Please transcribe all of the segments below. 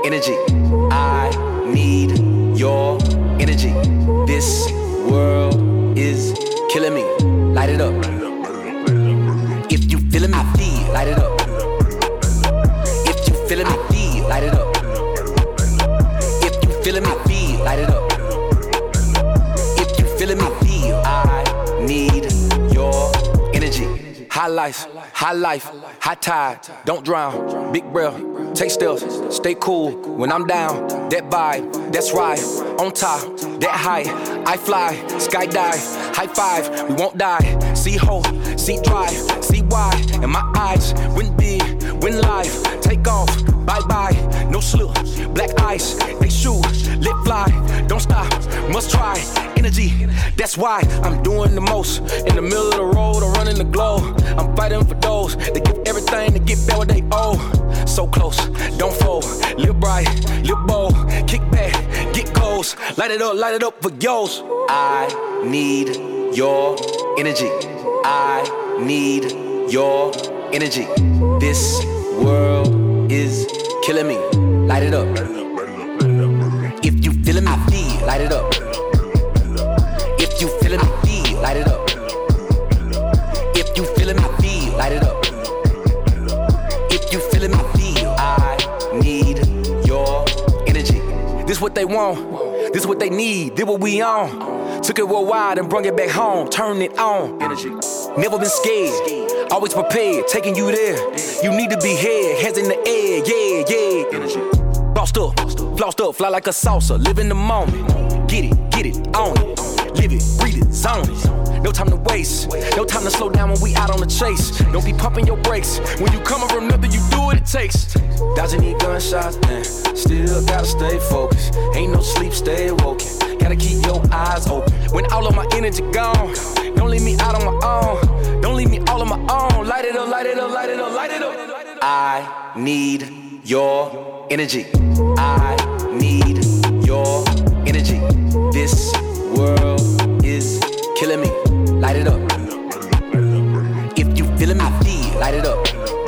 energy. I need your energy. This world is killing me. Light it up. If you feeling me, feel. Light it up. If you feeling me, feel. Light it up. If you feeling me, feel. Light it up. If you feeling me, feel. I need your energy. High life, high tide, don't drown. Big breath, take steps, stay cool. When I'm down, that vibe, that's right. On top, that high, I fly, skydive, high five, we won't die. See hope, see drive, see why. And my eyes, win big, win life. Take off, bye-bye, no slip. Black ice, they shoot, lit fly. Don't stop, must try. Energy, that's why I'm doing the most. In the middle of the road, I'm running the globe. I'm fighting for those that give everything to get back what they owe. So close, don't fold. Live bright, live bold. Kick back, get goals. Light it up for yours. I need your energy. I need your energy. This world is killing me. Light it up. If you feeling me, feel. Light it up. If you feeling me, feel. Light it up. If you feeling me, feel. Light it up. If you feeling me, feel. I need your energy. This what they want. This what they need. This what we on. Took it worldwide and brung it back home. Turn it on. Energy. Never been scared. Always prepared. Taking you there. You need to be here. Hands in the air. Yeah. Energy. Flossed up, fly like a salsa. Live in the moment. Get it, own it. Live it, breathe it, zone it. No time to waste. No time to slow down when we out on the chase. Don't be pumping your brakes. When you coming from nothing, you do what it takes. Dodging these gunshots, man. Still gotta stay focused. Ain't no sleep, stay awoken. Gotta keep your eyes open. When all of my energy gone, don't leave me out on my own. Don't leave me all on my own. Light it up, light it up, light it up, light it up. I need your energy. I need your energy. This world is killing me. Light it up. If you feeling me, feel. Light it up.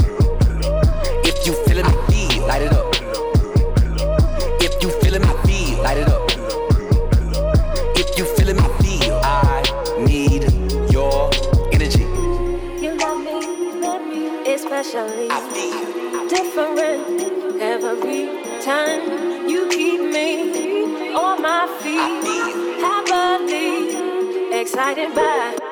If you feeling me, feel. Light it up. If you feeling me, feel. Light it up. If you feeling me, feel. I need your energy. You love me, especially I feel different every time. You keep me on my feet, happily excited by